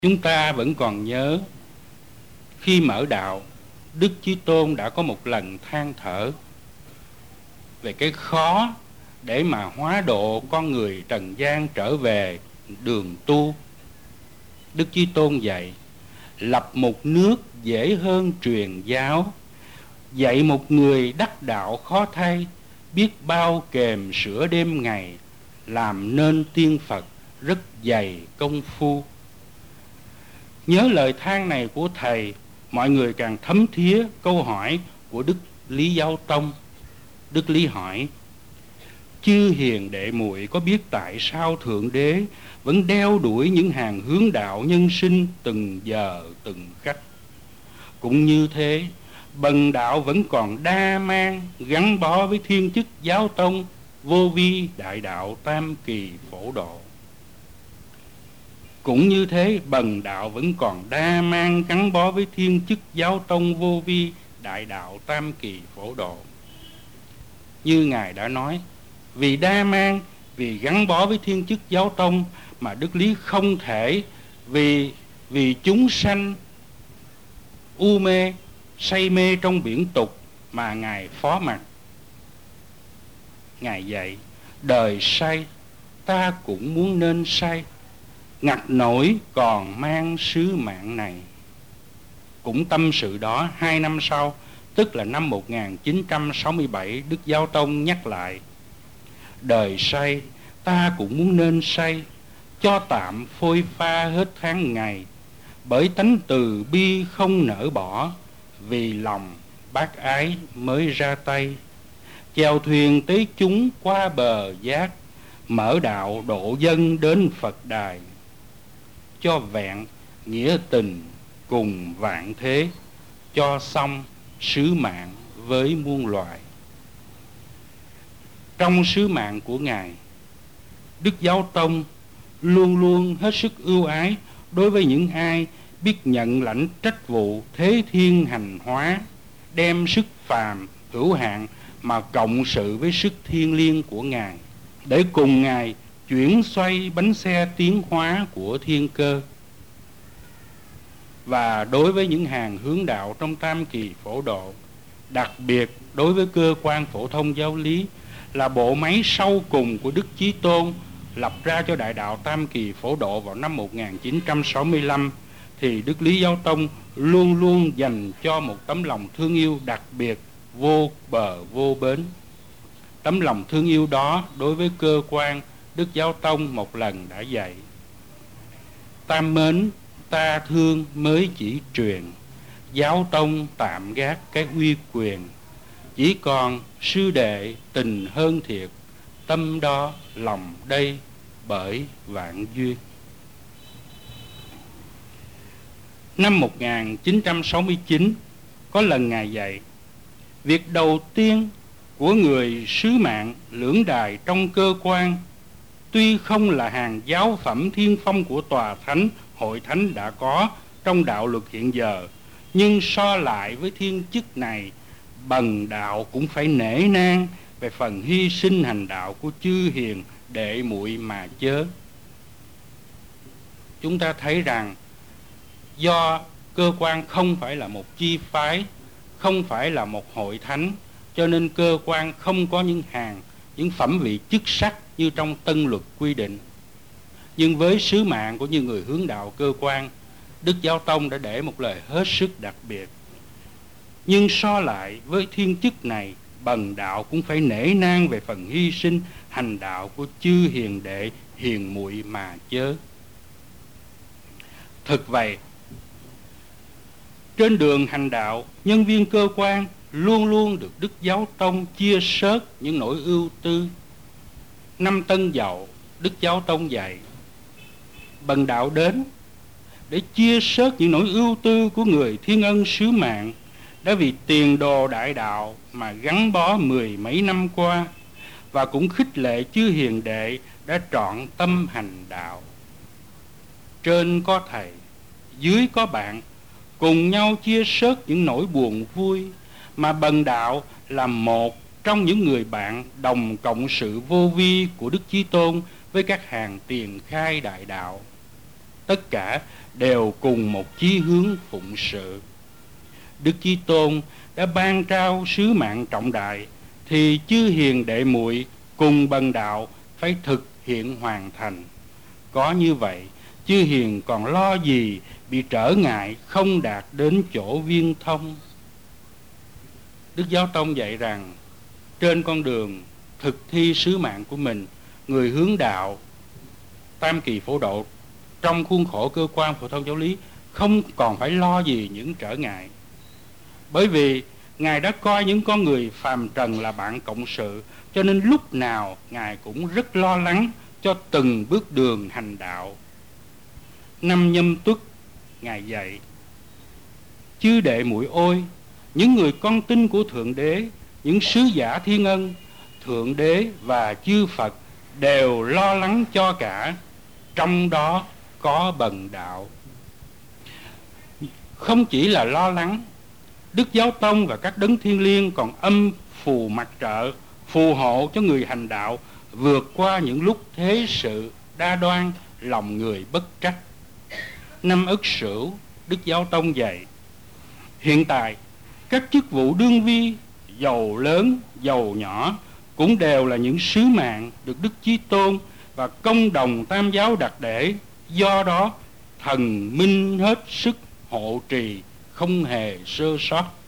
Chúng ta vẫn còn nhớ khi mở đạo, Đức Chí Tôn đã có một lần than thở về cái khó để mà hóa độ con người trần gian trở về đường tu. Đức Chí Tôn dạy: lập một nước dễ hơn truyền giáo, dạy một người đắc đạo khó thay, biết bao kềm sữa đêm ngày, làm nên tiên Phật rất dày công phu. Nhớ lời than này của Thầy, mọi người càng thấm thía câu hỏi của Đức Lý Giáo Tông. Đức Lý hỏi: chư hiền đệ muội có biết tại sao Thượng Đế vẫn đeo đuổi những hàng hướng đạo nhân sinh từng giờ từng khắc? Cũng như thế, bần đạo vẫn còn đa mang gắn bó với thiên chức giáo tông, vô vi đại đạo tam kỳ phổ độ. Cũng như thế, bần đạo vẫn còn đa mang gắn bó với thiên chức giáo tông, vô vi đại đạo tam kỳ phổ độ. Như Ngài đã nói, vì đa mang, vì gắn bó với thiên chức giáo tông mà Đức Lý không thể vì chúng sanh u mê, say mê trong biển tục mà Ngài phó mặc. Ngài dạy: đời say, ta cũng muốn nên say, ngặt nổi còn mang sứ mạng này. Cũng tâm sự đó, 2 năm sau, tức là năm 1967, Đức Giáo Tông nhắc lại: đời say, ta cũng muốn nên say, cho tạm phôi pha hết tháng ngày, bởi tánh từ bi không nỡ bỏ, vì lòng bác ái mới ra tay. Chèo thuyền tế chúng qua bờ giác, mở đạo độ dân đến Phật đài, cho vẹn nghĩa tình cùng vạn thế, cho xong sứ mạng với muôn loài. Trong sứ mạng của Ngài, Đức Giáo Tông luôn luôn hết sức ưu ái đối với những ai biết nhận lãnh trách vụ thế thiên hành hóa, đem sức phàm hữu hạn mà cộng sự với sức thiêng liêng của Ngài, để cùng Ngài chuyển xoay bánh xe tiến hóa của thiên cơ. Và đối với những hàng hướng đạo trong tam kỳ phổ độ, đặc biệt đối với cơ quan phổ thông giáo lý, là bộ máy sau cùng của Đức Chí Tôn lập ra cho đại đạo tam kỳ phổ độ vào năm 1965, thì Đức Lý Giáo Tông luôn luôn dành cho một tấm lòng thương yêu đặc biệt, vô bờ vô bến. Tấm lòng thương yêu đó đối với cơ quan, Đức Giáo Tông một lần đã dạy: ta mến, ta thương mới chỉ truyền, Giáo Tông tạm gác cái uy quyền, chỉ còn sư đệ tình hơn thiệt, tâm đó lòng đây bởi vạn duyên. Năm 1969, có lần Ngài dạy: việc đầu tiên của người sứ mạng lưỡng đài trong cơ quan, tuy không là hàng giáo phẩm thiên phong của tòa thánh, hội thánh đã có trong đạo luật hiện giờ, nhưng so lại với thiên chức này, bần đạo cũng phải nể nang về phần hy sinh hành đạo của chư hiền đệ muội mà chớ. Chúng ta thấy rằng do cơ quan không phải là một chi phái, không phải là một hội thánh, cho nên cơ quan không có những phẩm vị chức sắc như trong Tân Luật quy định. Nhưng với sứ mạng của những người hướng đạo cơ quan, Đức Giáo Tông đã để một lời hết sức đặc biệt: nhưng so lại với thiên chức này, bần đạo cũng phải nể nang về phần hy sinh hành đạo của chư hiền đệ hiền muội mà chớ. Thực vậy, trên đường hành đạo, nhân viên cơ quan luôn luôn được Đức Giáo Tông chia sớt những nỗi ưu tư. Năm Tân Dậu, Đức Giáo Tông dạy: bần đạo đến để chia sớt những nỗi ưu tư của người thiên ân sứ mạng, đã vì tiền đồ đại đạo mà gắn bó 10 mấy năm qua, và cũng khích lệ chư hiền đệ đã trọn tâm hành đạo. Trên có thầy, dưới có bạn, cùng nhau chia sớt những nỗi buồn vui, mà bần đạo là một trong những người bạn đồng cộng sự vô vi của Đức Chí Tôn với các hàng tiền khai đại đạo. tất cả đều cùng một chí hướng phụng sự. Đức Chí Tôn đã ban trao sứ mạng trọng đại, thì chư hiền đệ muội cùng bần đạo phải thực hiện hoàn thành. Có như vậy, chư hiền còn lo gì bị trở ngại không đạt đến chỗ viên thông. Đức Giáo Tông dạy rằng, trên con đường thực thi sứ mạng của mình, người hướng đạo tam kỳ phổ độ trong khuôn khổ cơ quan phổ thông giáo lý không còn phải lo gì những trở ngại. Bởi vì Ngài đã coi những con người phàm trần là bạn cộng sự, cho nên lúc nào Ngài cũng rất lo lắng cho từng bước đường hành đạo. Năm Nhâm Tuất, Ngài dạy: chư đệ muội ôi, những người con tin của Thượng Đế, những sứ giả thiên ân, Thượng Đế và chư Phật đều lo lắng cho cả, trong đó có bần đạo. Không chỉ là lo lắng, Đức Giáo Tông và các đấng thiên liêng còn âm phù mặt trợ, phù hộ cho người hành đạo vượt qua những lúc thế sự đa đoan, lòng người bất trắc. Năm Ất Sửu, Đức Giáo Tông dạy: hiện tại các chức vụ đương vi, giàu lớn giàu nhỏ, cũng đều là những sứ mạng được Đức Chí Tôn và công đồng Tam Giáo đặt để. Do đó thần minh hết sức hộ trì, không hề sơ sót.